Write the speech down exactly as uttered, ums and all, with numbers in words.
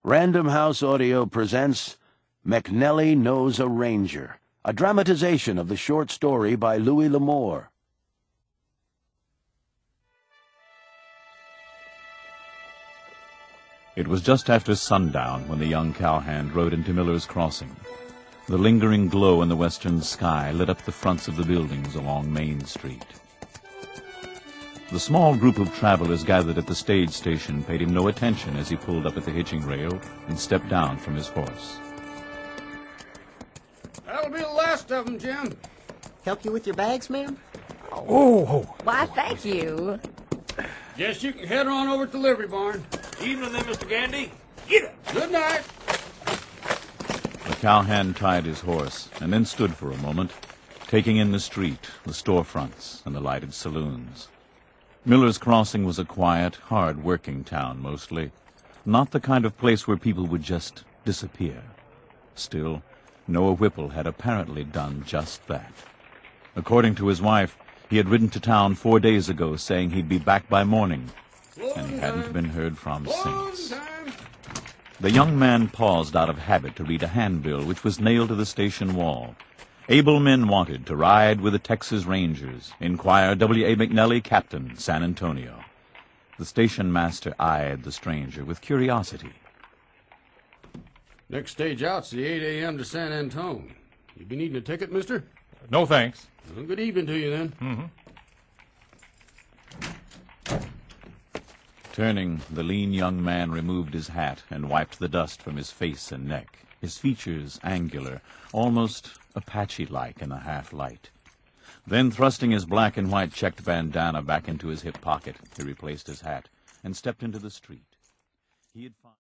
Random House Audio presents McNelly Knows a Ranger, a dramatization of the short story by Louis L'Amour. It was just after sundown when the young cowhand rode into Miller's Crossing. The lingering glow in the western sky lit up the fronts of the buildings along Main Street. The small group of travelers gathered at the stage station paid him no attention as he pulled up at the hitching rail and stepped down from his horse. That'll be the last of them, Jim. Help you with your bags, ma'am? Oh, Why, thank you. Guess you can head on over to the livery barn. evening then, Mister Gandy. Get up. Good night. The cowhand tied his horse and then stood for a moment, taking in the street, the storefronts, and the lighted saloons. Miller's Crossing was a quiet, hard-working town, mostly. Not the kind of place where people would just disappear. Still, Noah Whipple had apparently done just that. According to his wife, he had ridden to town four days ago saying he'd be back by morning, and he hadn't been heard from since. The young man paused out of habit to read a handbill which was nailed to the station wall. Able men wanted to ride with the Texas Rangers. Inquire W A McNelly, Captain, San Antonio. The station master eyed the stranger with curiosity. Next stage out's the eight a.m. to San Antone. You be needing a ticket, mister? No thanks. Well, good evening to you, then. Mm-hmm. Turning, the lean young man removed his hat and wiped the dust from his face and neck, his features angular, almost Apache-like in the half-light. Then, thrusting his black and white checked bandana back into his hip pocket, he replaced his hat and stepped into the street. He had found